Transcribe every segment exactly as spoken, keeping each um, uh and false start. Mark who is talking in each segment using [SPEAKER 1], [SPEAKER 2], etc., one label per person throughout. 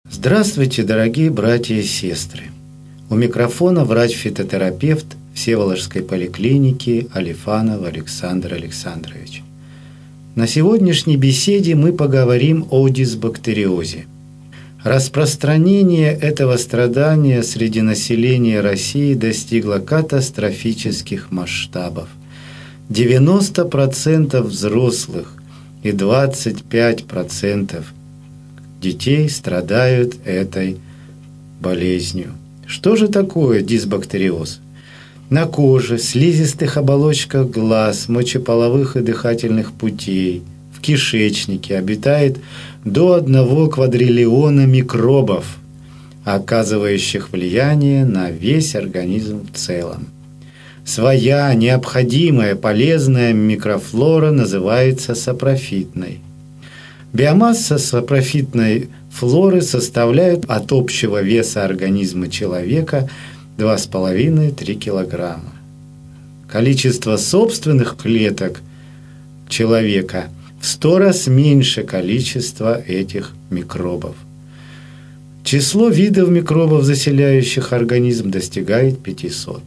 [SPEAKER 1] Здравствуйте, дорогие братья и сестры! У микрофона врач-фитотерапевт Всеволожской поликлиники Алифанов Александр Александрович. На сегодняшней беседе мы поговорим о дисбактериозе. Распространение этого страдания среди населения России достигло катастрофических масштабов. девяносто процентов взрослых и двадцать пять процентов детей страдают этой болезнью. Что же такое дисбактериоз? На коже, слизистых оболочках глаз, мочеполовых и дыхательных путей, в кишечнике обитает до одного квадриллиона микробов, оказывающих влияние на весь организм в целом. Своя необходимая полезная микрофлора называется сапрофитной. Биомасса сапрофитной флоры составляет от общего веса организма человека два с половиной - три килограмма. Количество собственных клеток человека в сто раз меньше количества этих микробов. Число видов микробов, заселяющих организм, достигает пятисот.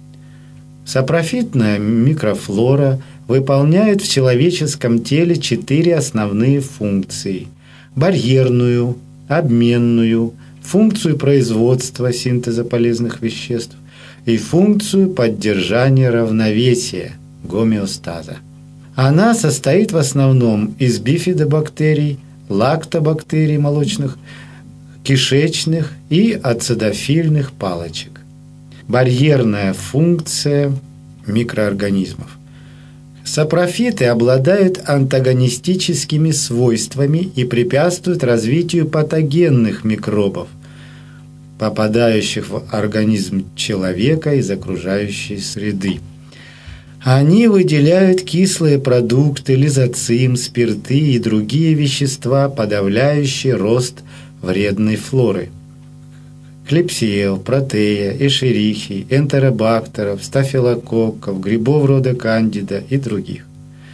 [SPEAKER 1] Сапрофитная микрофлора выполняет в человеческом теле четыре основные функции: барьерную, обменную, функцию производства синтеза полезных веществ и функцию поддержания равновесия, гомеостаза. Она состоит в основном из бифидобактерий, лактобактерий молочных, кишечных и ацидофильных палочек. Барьерная функция микроорганизмов. Сапрофиты обладают антагонистическими свойствами и препятствуют развитию патогенных микробов, попадающих в организм человека из окружающей среды. Они выделяют кислые продукты, лизоцим, спирты и другие вещества, подавляющие рост вредной флоры. Клепсиел, протея, эшерихий, энтеробактеров, стафилококков, грибов рода кандида и других.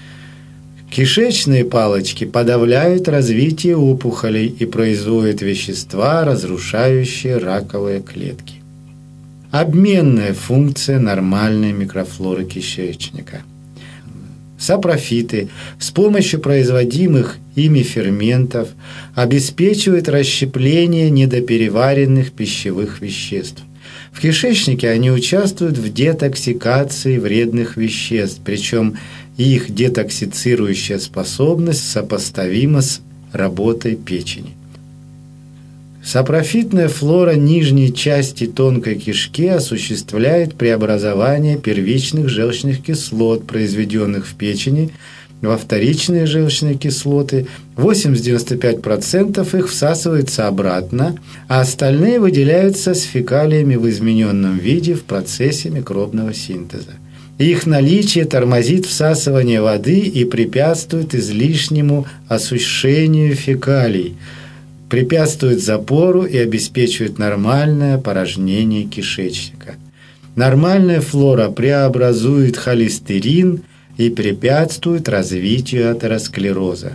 [SPEAKER 1] Кишечные палочки подавляют развитие опухолей и производят вещества, разрушающие раковые клетки. Обменная функция нормальной микрофлоры кишечника. Сапрофиты с помощью производимых ими ферментов обеспечивают расщепление недопереваренных пищевых веществ. В кишечнике они участвуют в детоксикации вредных веществ, причем их детоксицирующая способность сопоставима с работой печени. Сапрофитная флора нижней части тонкой кишки осуществляет преобразование первичных желчных кислот, произведенных в печени, во вторичные желчные кислоты. восемьдесят-девяносто пять процентов их всасывается обратно, а остальные выделяются с фекалиями в измененном виде в процессе микробного синтеза. Их наличие тормозит всасывание воды и препятствует излишнему осушению фекалий, препятствует запору и обеспечивает нормальное порожнение кишечника. Нормальная флора преобразует холестерин и препятствует развитию атеросклероза.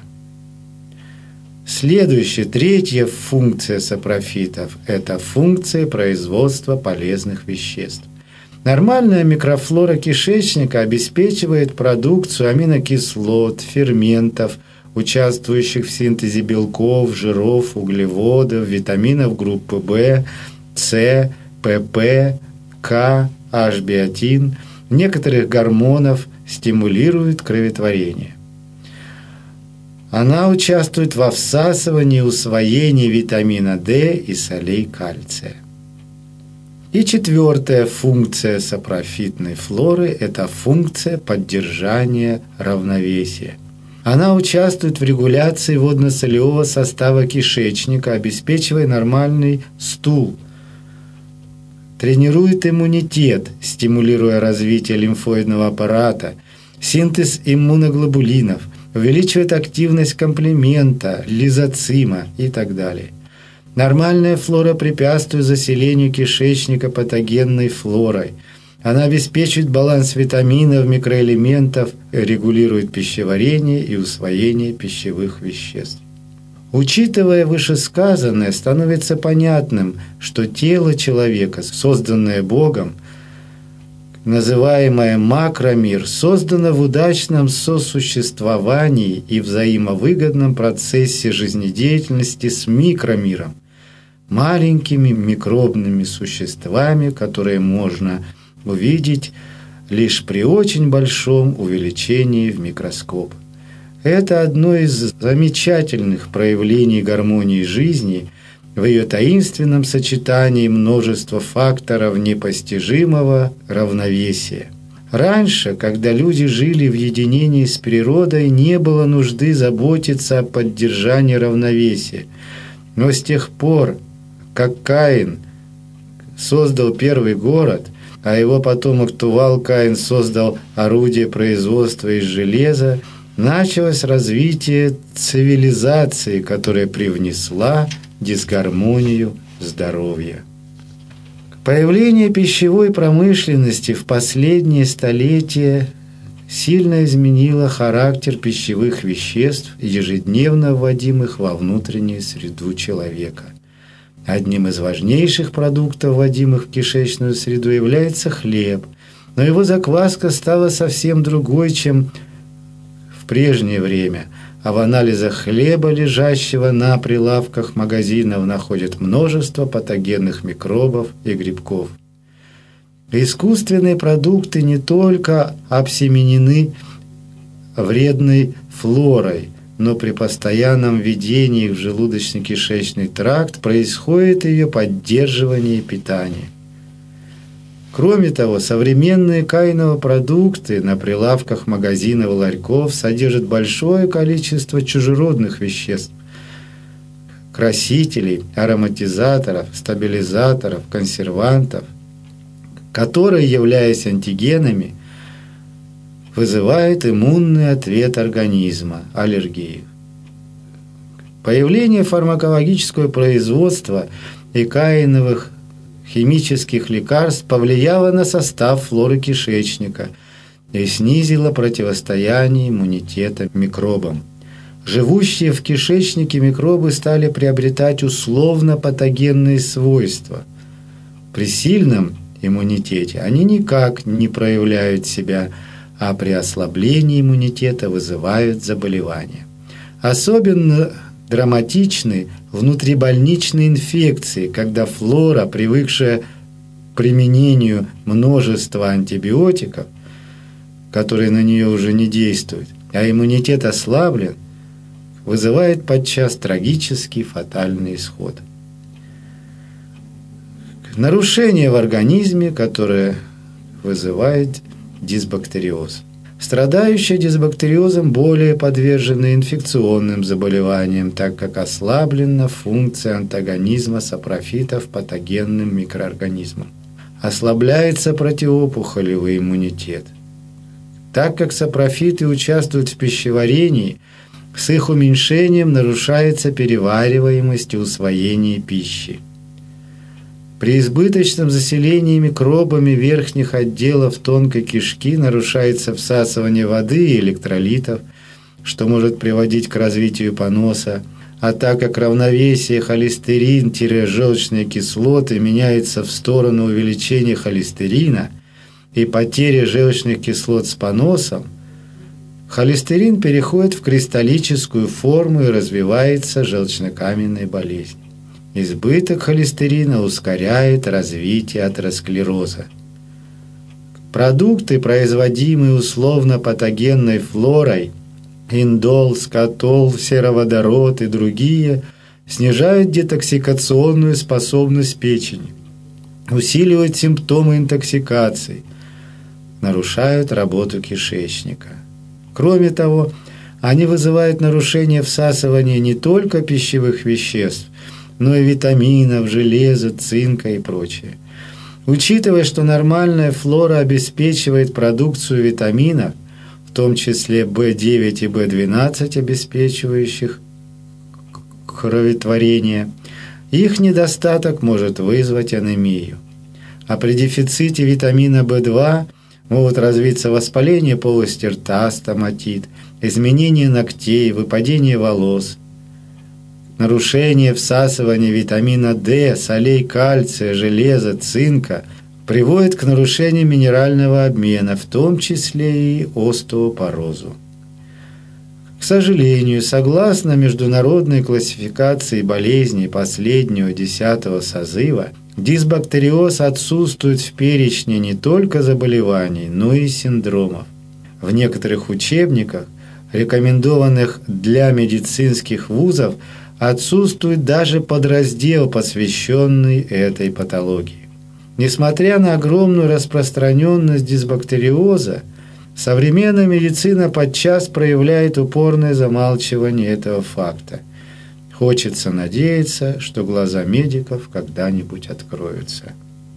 [SPEAKER 1] Следующая, третья функция сапрофитов – это функция производства полезных веществ. Нормальная микрофлора кишечника обеспечивает продукцию аминокислот, ферментов, участвующих в синтезе белков, жиров, углеводов, витаминов группы В, С, ПП, К, H-биотин, некоторых гормонов, стимулирует кроветворение. Она участвует во всасывании и усвоении витамина D и солей кальция. И четвертая функция сапрофитной флоры – это функция поддержания равновесия. Она участвует в регуляции водно-солевого состава кишечника, обеспечивая нормальный стул, тренирует иммунитет, стимулируя развитие лимфоидного аппарата, синтез иммуноглобулинов, увеличивает активность комплемента, лизоцима и так далее. Нормальная флора препятствует заселению кишечника патогенной флорой. Она обеспечивает баланс витаминов, микроэлементов, регулирует пищеварение и усвоение пищевых веществ. Учитывая вышесказанное, становится понятным, что тело человека, созданное Богом, называемое макромир, создано в удачном сосуществовании и взаимовыгодном процессе жизнедеятельности с микромиром, маленькими микробными существами, которые можно увидеть лишь при очень большом увеличении в микроскоп. Это одно из замечательных проявлений гармонии жизни в ее таинственном сочетании множества факторов непостижимого равновесия. Раньше, когда люди жили в единении с природой, не было нужды заботиться о поддержании равновесия. Но с тех пор, как Каин создал первый город, а его потомок Тувал-Каин создал орудие производства из железа, началось развитие цивилизации, которая привнесла дисгармонию здоровья. Появление пищевой промышленности в последние столетия сильно изменило характер пищевых веществ, ежедневно вводимых во внутреннюю среду человека. Одним из важнейших продуктов, вводимых в кишечную среду, является хлеб, но его закваска стала совсем другой, чем в прежнее время, а в анализах хлеба, лежащего на прилавках магазинов, находят множество патогенных микробов и грибков. Искусственные продукты не только обсеменены вредной флорой, но при постоянном введении в желудочно-кишечный тракт происходит ее поддерживание и питание. Кроме того, современные Каиновы продукты на прилавках магазинов и ларьков содержат большое количество чужеродных веществ, красителей, ароматизаторов, стабилизаторов, консервантов, которые, являясь антигенами, вызывает иммунный ответ организма, аллергию. Появление фармакологического производства и Каиновых химических лекарств повлияло на состав флоры кишечника и снизило противостояние иммунитета микробам. Живущие в кишечнике микробы стали приобретать условно-патогенные свойства. При сильном иммунитете они никак не проявляют себя, а при ослаблении иммунитета вызывают заболевания. Особенно драматичны внутрибольничные инфекции, когда флора, привыкшая к применению множества антибиотиков, которые на нее уже не действуют, а иммунитет ослаблен, вызывает подчас трагический фатальный исход. Нарушение в организме, которое вызывает дисбактериоз. Страдающие дисбактериозом более подвержены инфекционным заболеваниям, так как ослаблена функция антагонизма сапрофитов патогенным микроорганизмам. Ослабляется противоопухолевый иммунитет. Так как сапрофиты участвуют в пищеварении, с их уменьшением нарушается перевариваемость и усвоение пищи. При избыточном заселении микробами верхних отделов тонкой кишки нарушается всасывание воды и электролитов, что может приводить к развитию поноса, а так как равновесие холестерин-желчные кислоты меняется в сторону увеличения холестерина и потери желчных кислот с поносом, холестерин переходит в кристаллическую форму и развивается желчнокаменной болезнь. Избыток холестерина ускоряет развитие атеросклероза. Продукты, производимые условно-патогенной флорой, индол, скотол, сероводород и другие, снижают детоксикационную способность печени, усиливают симптомы интоксикации, нарушают работу кишечника. Кроме того, они вызывают нарушение всасывания не только пищевых веществ, но и витаминов, железа, цинка и прочее. Учитывая, что нормальная флора обеспечивает продукцию витаминов, в том числе бэ девять и бэ двенадцать, обеспечивающих кроветворение, их недостаток может вызвать анемию. А при дефиците витамина бэ два могут развиться воспаление полости рта, стоматит, изменение ногтей, выпадение волос. Нарушение всасывания витамина D, солей кальция, железа, цинка приводит к нарушению минерального обмена, в том числе и остеопорозу. К сожалению, согласно международной классификации болезней последнего десятого созыва, дисбактериоз отсутствует в перечне не только заболеваний, но и синдромов. В некоторых учебниках, рекомендованных для медицинских вузов, отсутствует даже подраздел, посвященный этой патологии. Несмотря на огромную распространенность дисбактериоза, современная медицина подчас проявляет упорное замалчивание этого факта. Хочется надеяться, что глаза медиков когда-нибудь откроются.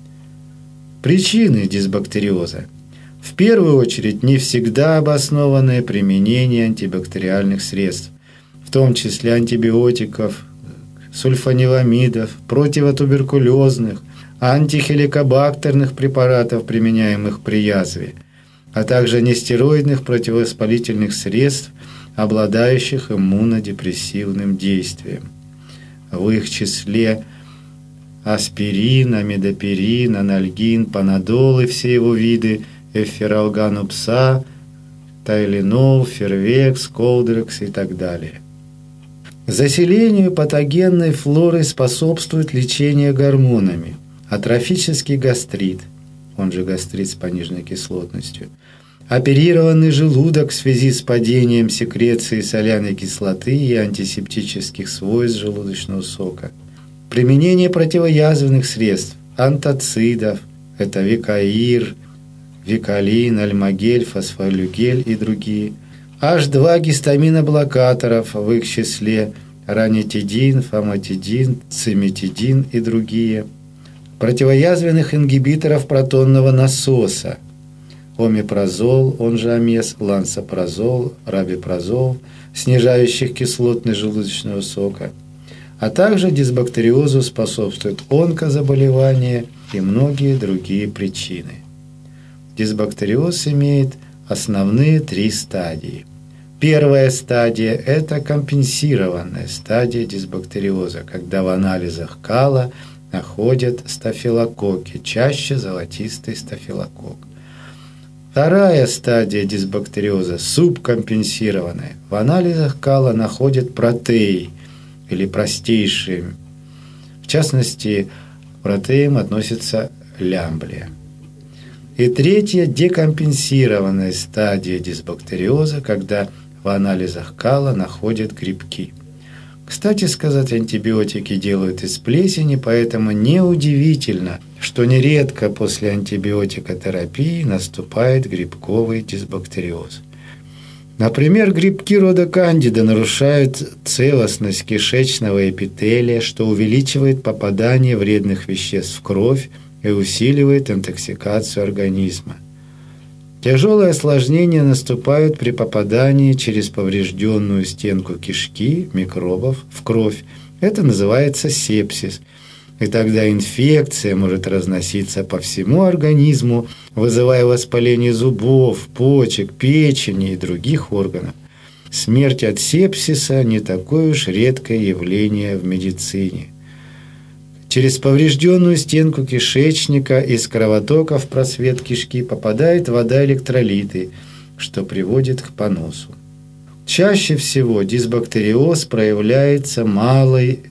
[SPEAKER 1] Причины дисбактериоза. В первую очередь, не всегда обоснованное применение антибактериальных средств, в том числе антибиотиков, сульфаниламидов, противотуберкулезных, антихеликобактерных препаратов, применяемых при язве, а также нестероидных противовоспалительных средств, обладающих иммунодепрессивным действием. В их числе аспирин, амидопирин, анальгин, панадол и все его виды, эфиралганупса, тайленол, фервекс, колдрекс и так далее. Заселению патогенной флоры способствует лечение гормонами. Атрофический гастрит, он же гастрит с пониженной кислотностью, оперированный желудок в связи с падением секреции соляной кислоты и антисептических свойств желудочного сока, применение противоязвенных средств, антацидов, это викаир, викалин, альмагель, фосфолюгель и другие, эйч два гистаминоблокаторов, в их числе ранитидин, фамотидин, циметидин и другие, противоязвенных ингибиторов протонного насоса, омепразол, он же амес, лансопразол, рабипрозол, снижающих кислотность желудочного сока, а также дисбактериозу способствуют онкозаболевания и многие другие причины. Дисбактериоз имеет основные три стадии. Первая стадия – это компенсированная стадия дисбактериоза, когда в анализах кала находят стафилококки, чаще золотистый стафилококк. Вторая стадия дисбактериоза – субкомпенсированная. В анализах кала находят протеи или простейшие. В частности, к протеям относится лямблия. И третья – декомпенсированная стадия дисбактериоза, когда в анализах кала находят грибки. Кстати сказать, антибиотики делают из плесени, поэтому неудивительно, что нередко после антибиотикотерапии наступает грибковый дисбактериоз. Например, грибки рода кандида нарушают целостность кишечного эпителия, что увеличивает попадание вредных веществ в кровь и усиливает интоксикацию организма. Тяжелые осложнения наступают при попадании через поврежденную стенку кишки микробов в кровь. Это называется сепсис. И тогда инфекция может разноситься по всему организму, вызывая воспаление зубов, почек, печени и других органов. Смерть от сепсиса не такое уж редкое явление в медицине. Через поврежденную стенку кишечника из кровотока в просвет кишки попадает вода, электролиты, что приводит к поносу. Чаще всего дисбактериоз проявляется малой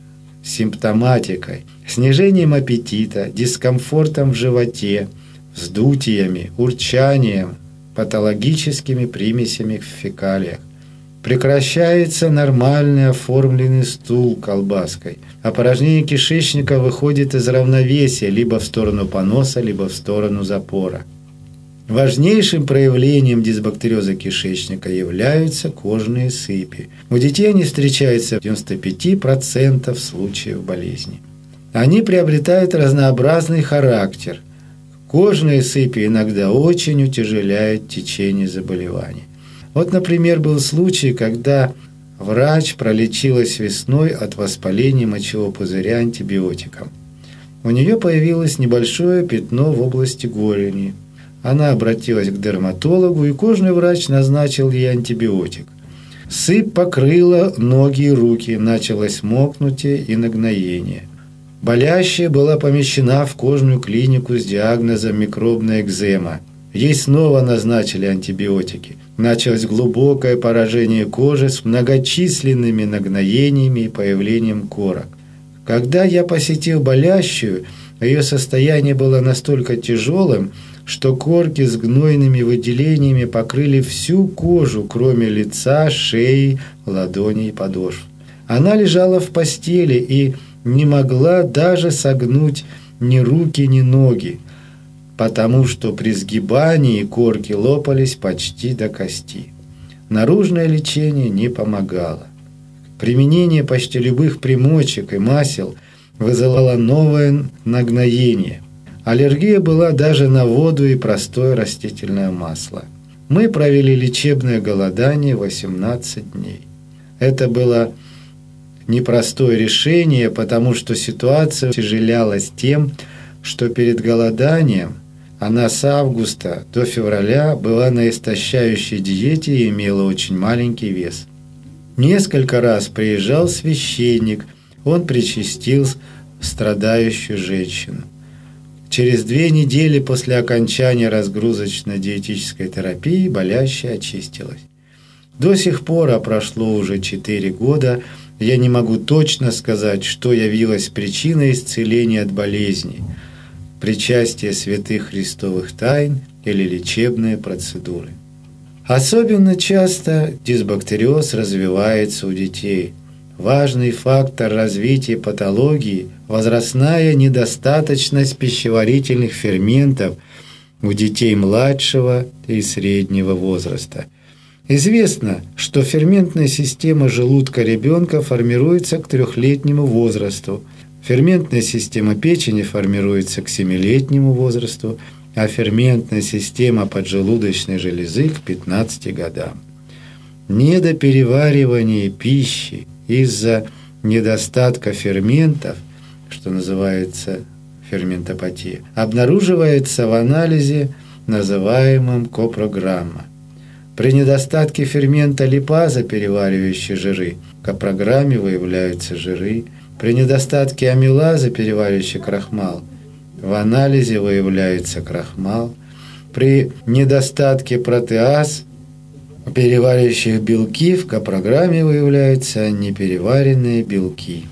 [SPEAKER 1] симптоматикой, снижением аппетита, дискомфортом в животе, вздутиями, урчанием, патологическими примесями в фекалиях. Прекращается нормальный оформленный стул колбаской. Опорожнение кишечника выходит из равновесия либо в сторону поноса, либо в сторону запора. Важнейшим проявлением дисбактериоза кишечника являются кожные сыпи. У детей они встречаются в девяноста пяти процентах случаев болезни. Они приобретают разнообразный характер. Кожные сыпи иногда очень утяжеляют течение заболевания. Вот, например, был случай, когда врач пролечилась весной от воспаления мочевого пузыря антибиотиком. У нее появилось небольшое пятно в области голени. Она обратилась к дерматологу, и кожный врач назначил ей антибиотик. Сыпь покрыла ноги и руки, началось мокнутие и нагноение. Болящая была помещена в кожную клинику с диагнозом микробная экзема. Ей снова назначили антибиотики. Началось глубокое поражение кожи с многочисленными нагноениями и появлением корок. Когда я посетил болящую, ее состояние было настолько тяжелым, что корки с гнойными выделениями покрыли всю кожу, кроме лица, шеи, ладоней и подошв. Она лежала в постели и не могла даже согнуть ни руки, ни ноги, потому что при сгибании корки лопались почти до кости. Наружное лечение не помогало. Применение почти любых примочек и масел вызывало новое нагноение. Аллергия была даже на воду и простое растительное масло. Мы провели лечебное голодание восемнадцать дней. Это было непростое решение, потому что ситуация утяжелялась тем, что перед голоданием она с августа до февраля была на истощающей диете и имела очень маленький вес. Несколько раз приезжал священник, он причастил страдающую женщину. Через две недели после окончания разгрузочно-диетической терапии болящая очистилась. До сих пор, а прошло уже четыре года, я не могу точно сказать, что явилось причиной исцеления от болезней: причастие святых христовых тайн или лечебные процедуры. Особенно часто дисбактериоз развивается у детей. Важный фактор развития патологии – возрастная недостаточность пищеварительных ферментов у детей младшего и среднего возраста. Известно, что ферментная система желудка ребенка формируется к трехлетнему возрасту, ферментная система печени формируется к семилетнему возрасту, а ферментная система поджелудочной железы к пятнадцати годам. Недопереваривание пищи из-за недостатка ферментов, что называется ферментопатия, обнаруживается в анализе, называемом копрограмма. При недостатке фермента липаза, переваривающей жиры, в копрограмме выявляются жиры. При недостатке амилаза, переваривающей крахмал, в анализе выявляется крахмал. При недостатке протеаз, переваривающих белки, в копрограмме выявляются непереваренные белки.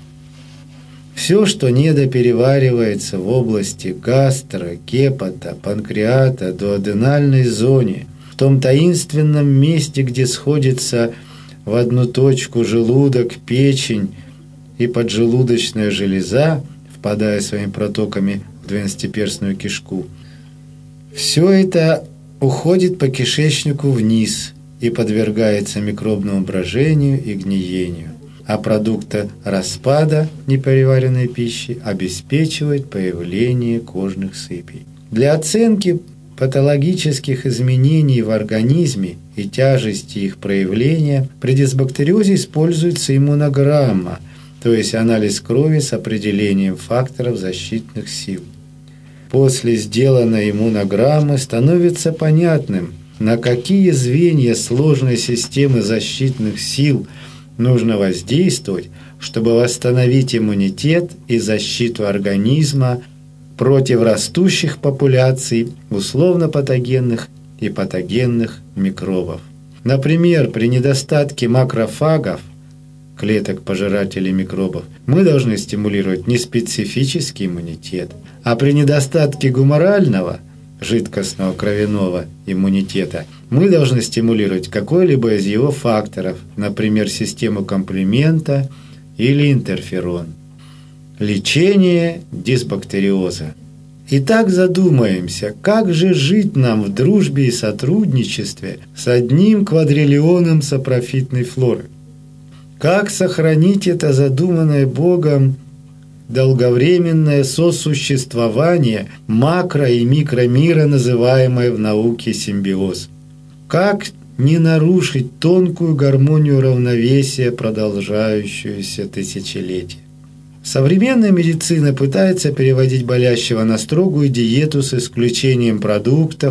[SPEAKER 1] Все, что недопереваривается в области гастро, гепата, панкреата, дуоденальной зоне, в том таинственном месте, где сходится в одну точку желудок, печень и поджелудочная железа, впадая своими протоками в двенадцатиперстную кишку, все это уходит по кишечнику вниз и подвергается микробному брожению и гниению, а продукты распада непереваренной пищи обеспечивает появление кожных сыпей. Для оценки патологических изменений в организме и тяжести их проявления при дисбактериозе используется иммунограмма, то есть анализ крови с определением факторов защитных сил. После сделанной иммунограммы становится понятным, на какие звенья сложной системы защитных сил нужно воздействовать, чтобы восстановить иммунитет и защиту организма против растущих популяций условно-патогенных и патогенных микробов. Например, при недостатке макрофагов, клеток-пожирателей микробов, мы должны стимулировать неспецифический иммунитет, а при недостатке гуморального, жидкостного кровяного иммунитета, мы должны стимулировать какой-либо из его факторов, например, систему комплемента или интерферон. Лечение дисбактериоза. Итак, задумаемся, как же жить нам в дружбе и сотрудничестве с одним квадриллионом сапрофитной флоры? Как сохранить это задуманное Богом долговременное сосуществование макро- и микромира, называемое в науке симбиоз? Как не нарушить тонкую гармонию равновесия, продолжающуюся тысячелетия? Современная медицина пытается переводить болящего на строгую диету с исключением продуктов,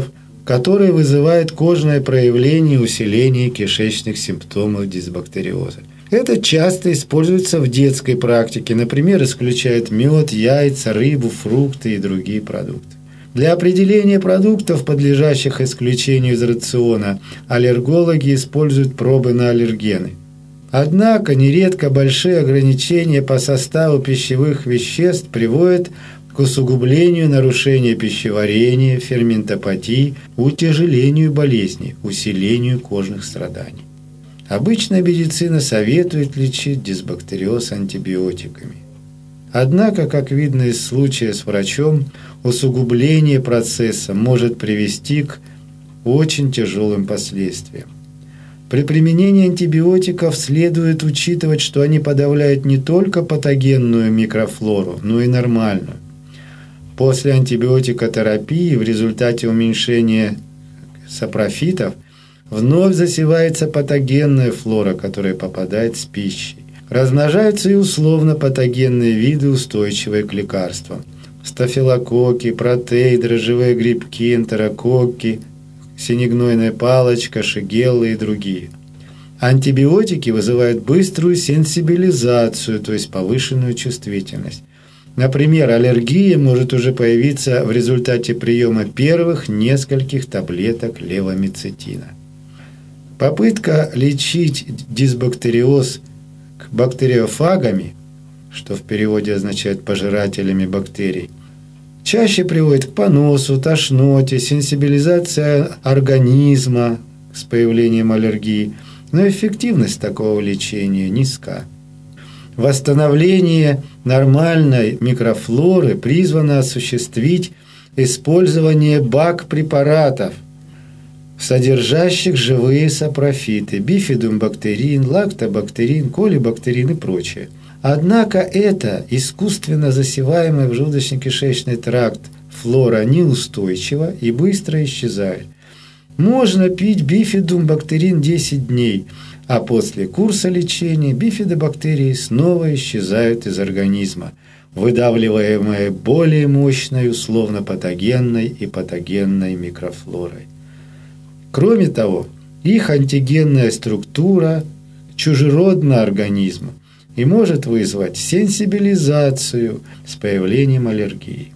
[SPEAKER 1] который вызывает кожное проявление и усиление кишечных симптомов дисбактериоза. Это часто используется в детской практике, например, исключает мед, яйца, рыбу, фрукты и другие продукты. Для определения продуктов, подлежащих исключению из рациона, аллергологи используют пробы на аллергены. Однако нередко большие ограничения по составу пищевых веществ приводят к усугублению нарушения пищеварения, ферментопатии, утяжелению болезней, усилению кожных страданий. Обычная медицина советует лечить дисбактериоз антибиотиками. Однако, как видно из случая с врачом, усугубление процесса может привести к очень тяжелым последствиям. При применении антибиотиков следует учитывать, что они подавляют не только патогенную микрофлору, но и нормальную. После антибиотикотерапии в результате уменьшения сапрофитов вновь засевается патогенная флора, которая попадает с пищей. Размножаются и условно-патогенные виды, устойчивые к лекарствам. Стафилококки, протей, дрожжевые грибки, энтерококки, синегнойная палочка, шигеллы и другие. Антибиотики вызывают быструю сенсибилизацию, то есть повышенную чувствительность. Например, аллергия может уже появиться в результате приема первых нескольких таблеток левомицетина. Попытка лечить дисбактериоз бактериофагами, что в переводе означает пожирателями бактерий, чаще приводит к поносу, тошноте, сенсибилизации организма с появлением аллергии, но эффективность такого лечения низка. Восстановление нормальной микрофлоры призвано осуществить использование БАК-препаратов, содержащих живые сапрофиты, бифидумбактерин, лактобактерин, колибактерин и прочее. Однако эта искусственно засеваемая в желудочно-кишечный тракт флора неустойчива и быстро исчезает. Можно пить бифидумбактерин десять дней, а после курса лечения бифидобактерии снова исчезают из организма, выдавливаемые более мощной условно-патогенной и патогенной микрофлорой. Кроме того, их антигенная структура чужеродна организму и может вызвать сенсибилизацию с появлением аллергии.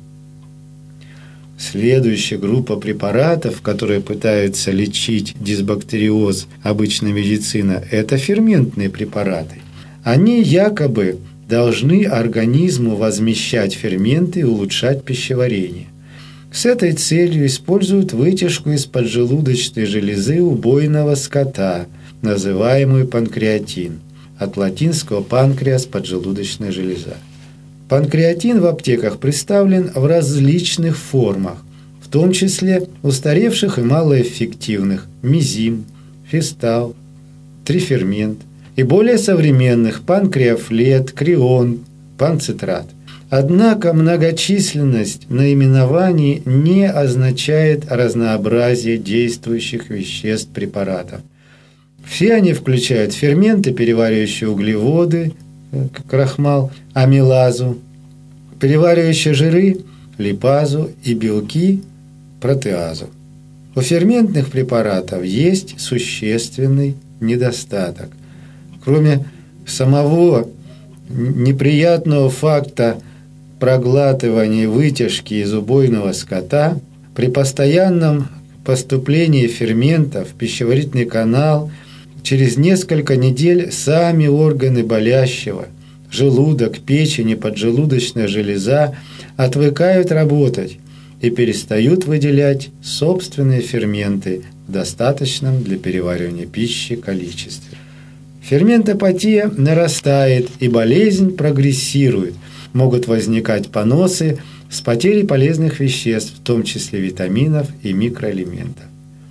[SPEAKER 1] Следующая группа препаратов, которые пытаются лечить дисбактериоз обычной медицины, это ферментные препараты. Они якобы должны организму возмещать ферменты и улучшать пищеварение. С этой целью используют вытяжку из поджелудочной железы убойного скота, называемую панкреатин, от латинского панкреас – поджелудочная железа. Панкреатин в аптеках представлен в различных формах, в том числе устаревших и малоэффективных – мизим, фистал, трифермент, и более современных – панкреафлет, крион, панцитрат. Однако многочисленность наименований не означает разнообразие действующих веществ препаратов. Все они включают ферменты, переваривающие углеводы, крахмал, амилазу, переваривающие жиры, липазу и белки, протеазу. У ферментных препаратов есть существенный недостаток. Кроме самого неприятного факта проглатывания вытяжки из убойного скота, при постоянном поступлении ферментов в пищеварительный канал через несколько недель сами органы болящего, желудок, печень и поджелудочная железа отвыкают работать и перестают выделять собственные ферменты в достаточном для переваривания пищи количестве. Ферментопатия нарастает и болезнь прогрессирует. Могут возникать поносы с потерей полезных веществ, в том числе витаминов и микроэлементов.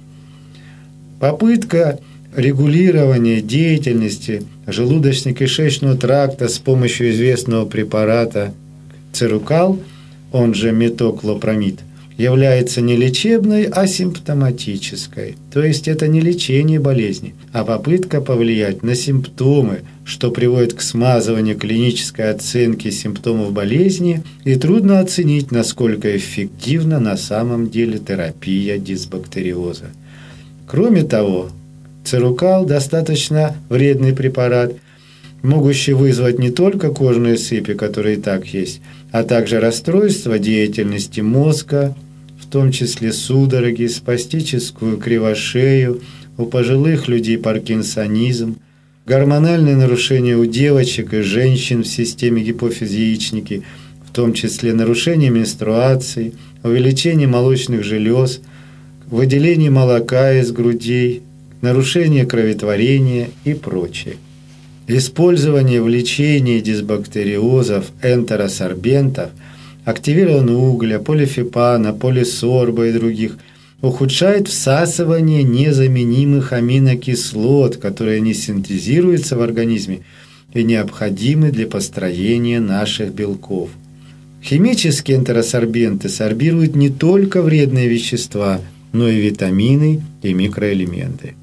[SPEAKER 1] Попытка регулирования деятельности желудочно-кишечного тракта с помощью известного препарата церукал, он же метоклопромид, является не лечебной, а симптоматической. То есть это не лечение болезни, а попытка повлиять на симптомы, что приводит к смазыванию клинической оценки симптомов болезни, и трудно оценить, насколько эффективна на самом деле терапия дисбактериоза. Кроме того, церукал достаточно вредный препарат, могущий вызвать не только кожные сыпи, которые и так есть, а также расстройство деятельности мозга, в том числе судороги, спастическую кривошею, у пожилых людей паркинсонизм, гормональные нарушения у девочек и женщин в системе гипофиз-яичники, в том числе нарушение менструации, увеличение молочных желез, выделение молока из грудей, нарушение кроветворения и прочее. Использование в лечении дисбактериозов энтеросорбентов, активированного угля, полифипана, полисорба и других ухудшает всасывание незаменимых аминокислот, которые не синтезируются в организме и необходимы для построения наших белков. Химические энтеросорбенты сорбируют не только вредные вещества, но и витамины и микроэлементы.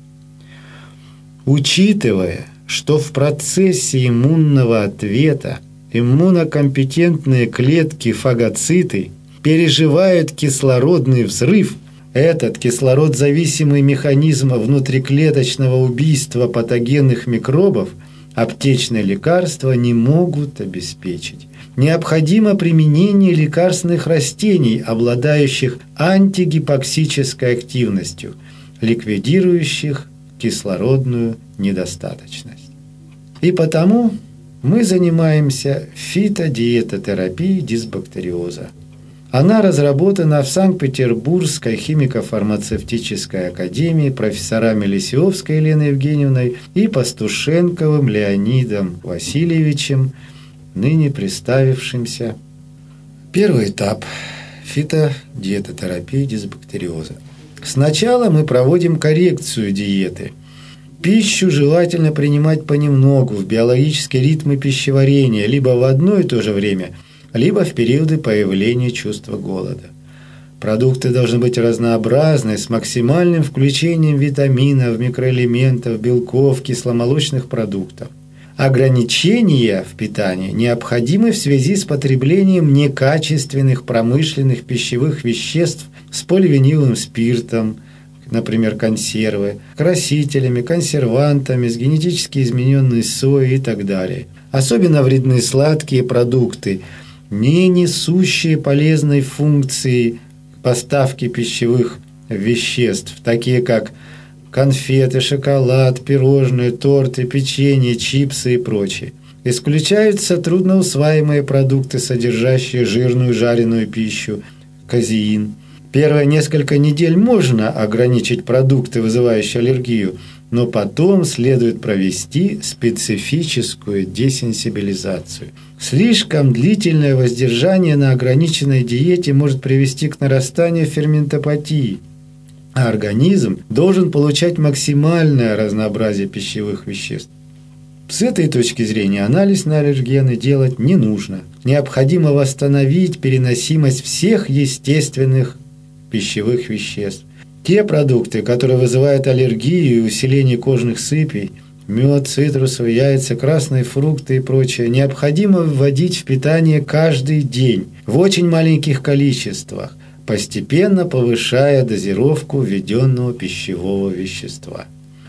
[SPEAKER 1] Учитывая, что в процессе иммунного ответа иммунокомпетентные клетки фагоциты переживают кислородный взрыв, этот кислородзависимый механизм внутриклеточного убийства патогенных микробов аптечные лекарства не могут обеспечить. Необходимо применение лекарственных растений, обладающих антигипоксической активностью, ликвидирующих кислородную недостаточность. И потому мы занимаемся фитодиетотерапией дисбактериоза. Она разработана в Санкт-Петербургской химико-фармацевтической академии профессорами Лисиовской Еленой Евгеньевной и Пастушенковым Леонидом Васильевичем, ныне представившимся. Первый этап фитодиетотерапии дисбактериоза. Сначала мы проводим коррекцию диеты. Пищу желательно принимать понемногу в биологические ритмы пищеварения, либо в одно и то же время, либо в периоды появления чувства голода. Продукты должны быть разнообразны, с максимальным включением витаминов, микроэлементов, белков, кисломолочных продуктов. Ограничения в питании необходимы в связи с потреблением некачественных промышленных пищевых веществ с поливиниловым спиртом, например, консервы, красителями, консервантами, с генетически измененной соей и так далее. Особенно вредны сладкие продукты, не несущие полезной функции поставки пищевых веществ, такие как конфеты, шоколад, пирожные, торты, печенье, чипсы и прочее. Исключаются трудноусваиваемые продукты, содержащие жирную жареную пищу, казеин. Первые несколько недель можно ограничить продукты, вызывающие аллергию, но потом следует провести специфическую десенсибилизацию. Слишком длительное воздержание на ограниченной диете может привести к нарастанию ферментопатии, а организм должен получать максимальное разнообразие пищевых веществ. С этой точки зрения анализ на аллергены делать не нужно. Необходимо восстановить переносимость всех естественных пищевых веществ. Те продукты, которые вызывают аллергию и усиление кожных сыпей, мед, цитрусовые, яйца, красные фрукты и прочее, необходимо вводить в питание каждый день в очень маленьких количествах, постепенно повышая дозировку введенного пищевого вещества.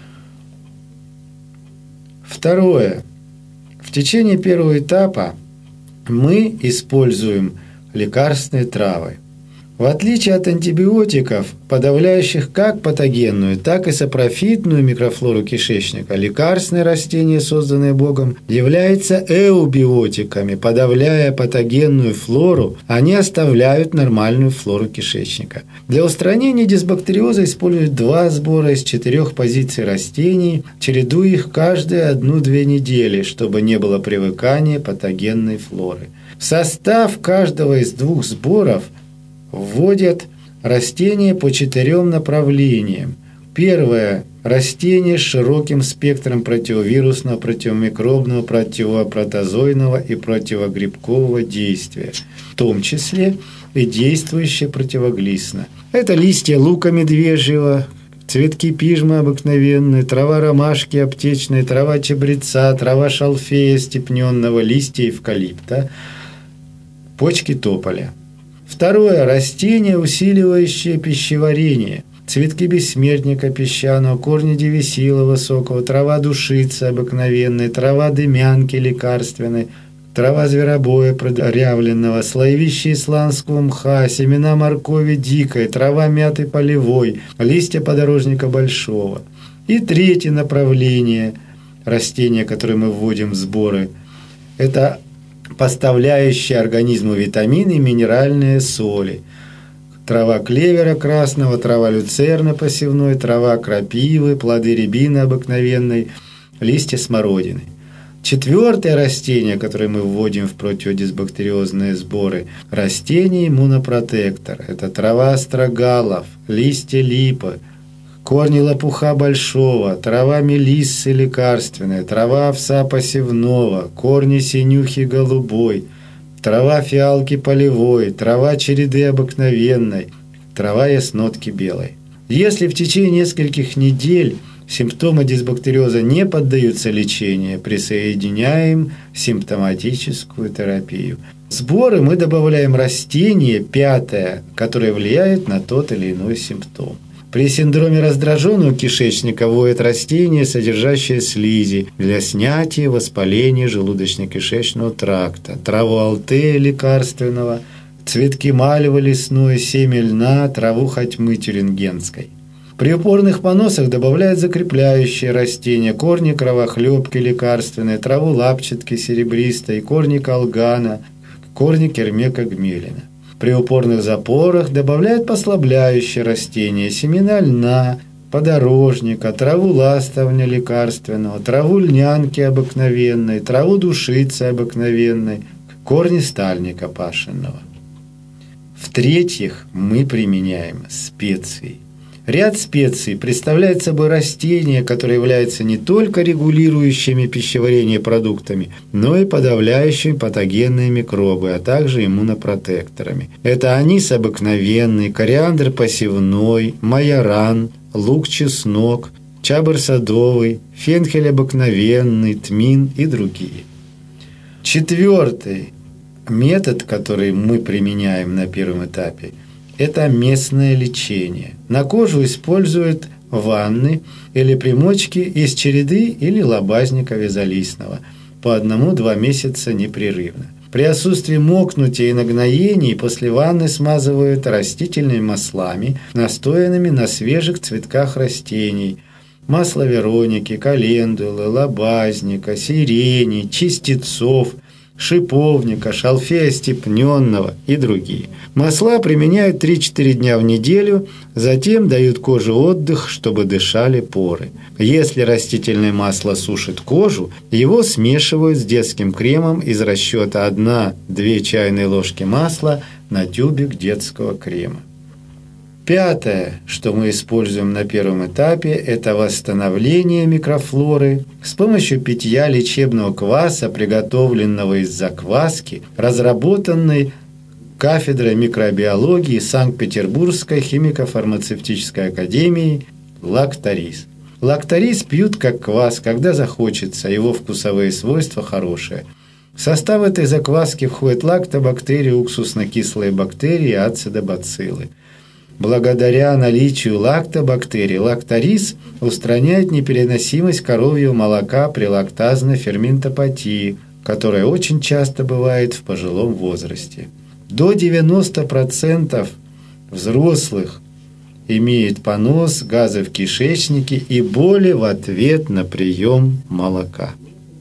[SPEAKER 1] Второе. В течение первого этапа мы используем лекарственные травы. В отличие от антибиотиков, подавляющих как патогенную, так и сапрофитную микрофлору кишечника, лекарственные растения, созданные Богом, являются эубиотиками. Подавляя патогенную флору, они оставляют нормальную флору кишечника. Для устранения дисбактериоза используют два сбора из четырех позиций растений, чередуя их каждые одну-две недели, чтобы не было привыкания патогенной флоры. В состав каждого из двух сборов вводят растения по четырем направлениям. Первое. Растение с широким спектром противовирусного, противомикробного, противопротозойного и противогрибкового действия, в том числе и действующее противоглистно. Это листья лука медвежьего, цветки пижмы обыкновенные, трава ромашки аптечной, трава чабреца, трава шалфея степненного, листья эвкалипта, почки тополя. Второе. Растение, усиливающее пищеварение. Цветки бессмертника песчаного, корни девисила высокого, трава душицы обыкновенной, трава дымянки лекарственной, трава зверобоя продырявленного, слоевища исландского мха, семена моркови дикой, трава мяты полевой, листья подорожника большого. И третье направление растения, которое мы вводим в сборы, это поставляющие организму витамины и минеральные соли. Трава клевера красного, трава люцерна посевной, трава крапивы, плоды рябины обыкновенной, листья смородины. Четвертое растение, которое мы вводим в противодисбактериозные сборы, растение иммунопротектор. Это трава астрогалов, листья липы, корни лопуха большого, трава мелиссы лекарственная, трава овса посевного, корни синюхи голубой, трава фиалки полевой, трава череды обыкновенной, трава яснотки белой. Если в течение нескольких недель симптомы дисбактериоза не поддаются лечению, присоединяем симптоматическую терапию. В сборы мы добавляем растение, пятое, которое влияет на тот или иной симптом. При синдроме раздраженного кишечника вводят растения, содержащие слизи, для снятия воспаления желудочно-кишечного тракта, траву алтея лекарственного, цветки мальвы лесной, семя льна, траву хотьмы тюрингенской. При упорных поносах добавляют закрепляющие растения, корни кровохлебки лекарственные, траву лапчатки серебристой, корни колгана, корни кермека гмелина. При упорных запорах добавляют послабляющие растения, семена льна, подорожника, траву ластовня лекарственного, траву льнянки обыкновенной, траву душицы обыкновенной, корни стальника пашенного. В-третьих, мы применяем специи. Ряд специй представляет собой растения, которые являются не только регулирующими пищеварение продуктами, но и подавляющими патогенные микробы, а также иммунопротекторами. Это анис обыкновенный, кориандр посевной, майоран, лук-чеснок, чабр садовый, фенхель обыкновенный, тмин и другие. Четвертый метод, который мы применяем на первом этапе, это местное лечение. На кожу используют ванны или примочки из череды или лобазника вязолистного по одному-два месяца непрерывно. При отсутствии мокнутия и нагноений после ванны смазывают растительными маслами, настоянными на свежих цветках растений. Масло вероники, календулы, лобазника, сирени, чистецов, шиповника, шалфея степненного и другие. Масла применяют три-четыре дня в неделю, затем дают коже отдых, чтобы дышали поры. Если растительное масло сушит кожу, его смешивают с детским кремом из расчета одна-две чайные ложки масла на тюбик детского крема. Пятое, что мы используем на первом этапе, это восстановление микрофлоры с помощью питья лечебного кваса, приготовленного из закваски, разработанной кафедрой микробиологии Санкт-Петербургской химико-фармацевтической академии «Лактарис». Лактарис пьют как квас, когда захочется, его вкусовые свойства хорошие. В состав этой закваски входят лактобактерии, уксусно-кислые бактерии и ацидобациллы. Благодаря наличию лактобактерий, лактарис устраняет непереносимость коровьего молока при лактазной ферментопатии, которая очень часто бывает в пожилом возрасте. До девяноста процентов взрослых имеет понос, газы в кишечнике и боли в ответ на прием молока.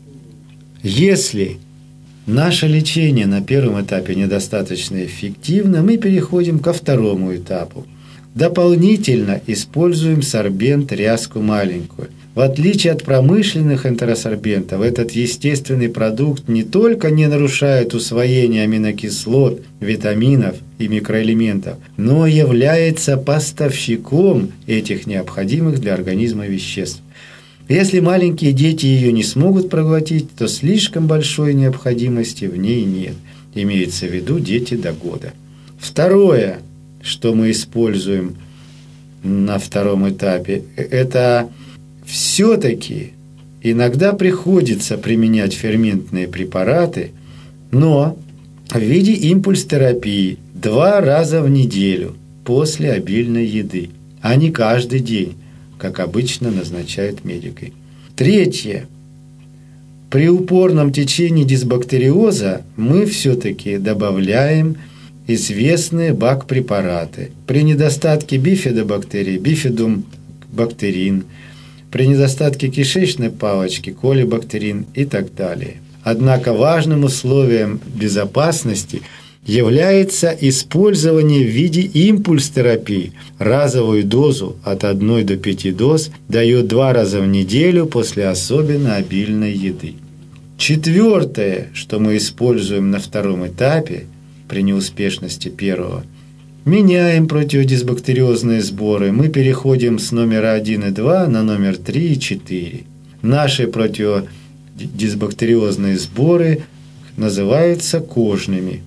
[SPEAKER 1] Если наше лечение на первом этапе недостаточно эффективно, мы переходим ко второму этапу. Дополнительно используем сорбент ряску маленькую. В отличие от промышленных энтеросорбентов, этот естественный продукт не только не нарушает усвоение аминокислот, витаминов и микроэлементов, но является поставщиком этих необходимых для организма веществ. Если маленькие дети ее не смогут проглотить, то слишком большой необходимости в ней нет. Имеется в виду дети до года. Второе, что мы используем на втором этапе, это все-таки иногда приходится применять ферментные препараты, но в виде импульс-терапии два раза в неделю после обильной еды, а не каждый день, как обычно назначают медики. Третье. При упорном течении дисбактериоза мы все-таки добавляем известные бак-препараты. При недостатке бифидобактерий, бифидум бактерин, при недостатке кишечной палочки, колибактерин и так далее. Однако важным условием безопасности является использование в виде импульс-терапии. Разовую дозу от одной до пяти доз дает два раза в неделю после особенно обильной еды. Четвертое, что мы используем на втором этапе при неуспешности первого, меняем противодисбактериозные сборы. Мы переходим с номера один и два на номер три и четыре. Наши противодисбактериозные сборы называются кожными.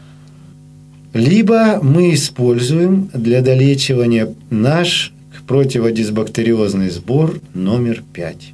[SPEAKER 1] Либо мы используем для долечивания наш противодисбактериозный сбор номер пять.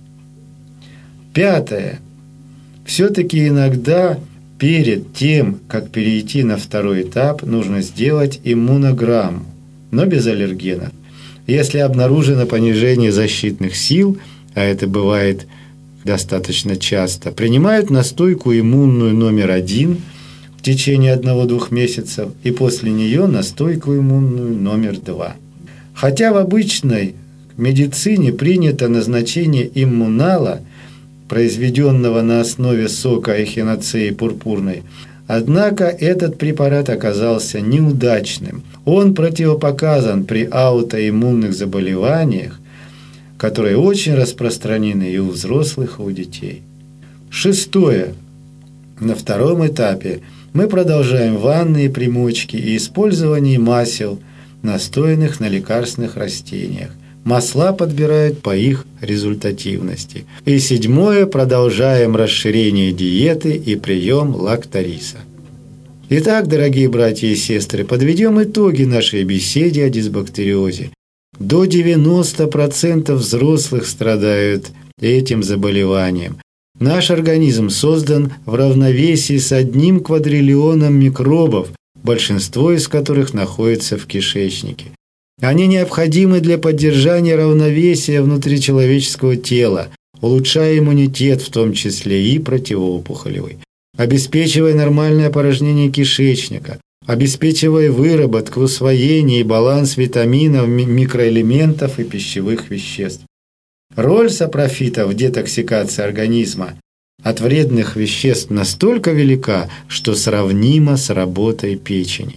[SPEAKER 1] Пятое. Все-таки иногда перед тем, как перейти на второй этап, нужно сделать иммунограмму, но без аллергенов. Если обнаружено понижение защитных сил, а это бывает достаточно часто, принимают настойку иммунную номер один в течение одного-двух месяцев и после нее настойку иммунную номер два. Хотя в обычной медицине принято назначение иммунала, произведенного на основе сока эхиноцеи пурпурной, однако этот препарат оказался неудачным. Он противопоказан при аутоиммунных заболеваниях, которые очень распространены и у взрослых, и у детей. Шестое. На втором этапе мы продолжаем ванные примочки и использование масел, настоянных на лекарственных растениях. Масла подбирают по их результативности. И седьмое. Продолжаем расширение диеты и прием лактариса. Итак, дорогие братья и сестры, подведем итоги нашей беседы о дисбактериозе. До девяноста процентов взрослых страдают этим заболеванием. Наш организм создан в равновесии с одним квадриллионом микробов, большинство из которых находится в кишечнике. Они необходимы для поддержания равновесия внутри человеческого тела, улучшая иммунитет, в том числе и противоопухолевый, обеспечивая нормальное опорожнение кишечника, обеспечивая выработку, усвоение и баланс витаминов, микроэлементов и пищевых веществ. Роль сапрофита в детоксикации организма от вредных веществ настолько велика, что сравнима с работой печени.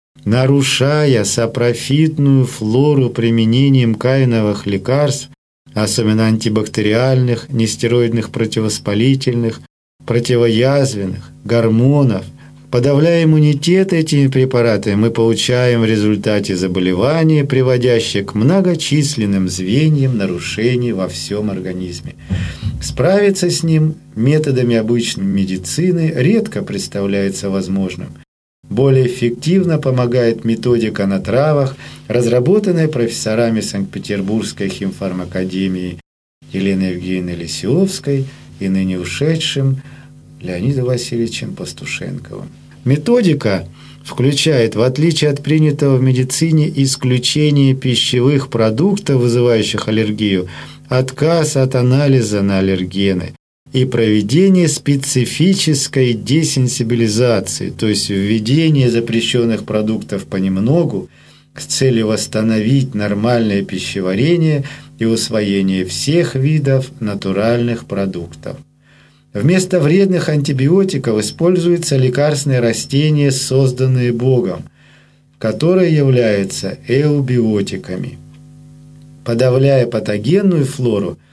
[SPEAKER 1] Нарушая сапрофитную флору применением каиновых лекарств, особенно антибактериальных, нестероидных противовоспалительных, противоязвенных, гормонов, подавляя иммунитет этими препаратами, мы получаем в результате заболевания, приводящее к многочисленным звеньям нарушений во всем организме. Справиться с ним методами обычной медицины редко представляется возможным. Более эффективно помогает методика на травах, разработанная профессорами Санкт-Петербургской химфармакадемии Еленой Евгеньевной Лисиовской и ныне ушедшим Леонидом Васильевичем Пастушенковым. Методика включает, в отличие от принятого в медицине исключение пищевых продуктов, вызывающих аллергию, отказ от анализа на аллергены и проведение специфической десенсибилизации, то есть введение запрещенных продуктов понемногу с целью восстановить нормальное пищеварение и усвоение всех видов натуральных продуктов. Вместо вредных антибиотиков используются лекарственные растения, созданные Богом, которые являются эубиотиками. Подавляя патогенную флору,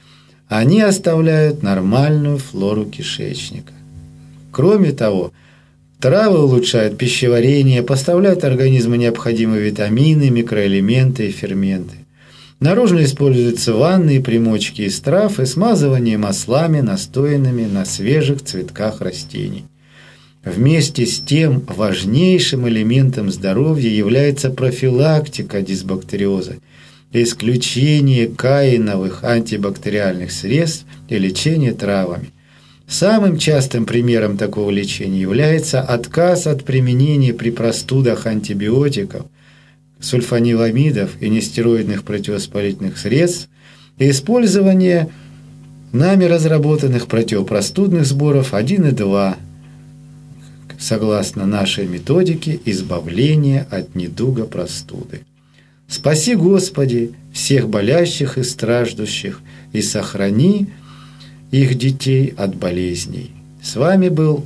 [SPEAKER 1] Они оставляют нормальную флору кишечника. Кроме того, травы улучшают пищеварение, поставляют организму необходимые витамины, микроэлементы и ферменты. Наружно используются ванны и примочки из трав и смазывание маслами, настоянными на свежих цветках растений. Вместе с тем важнейшим элементом здоровья является профилактика дисбактериоза, исключение каиновых антибактериальных средств и лечение травами. Самым частым примером такого лечения является отказ от применения при простудах антибиотиков, сульфаниламидов и нестероидных противовоспалительных средств и использование нами разработанных противопростудных сборов один и два, согласно нашей методике избавления от недуга простуды. Спаси, Господи, всех болящих и страждущих, и сохрани их детей от болезней. С вами был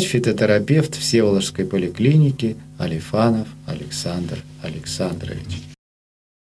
[SPEAKER 1] врач-фитотерапевт Всеволожской поликлиники Алифанов Александр Александрович.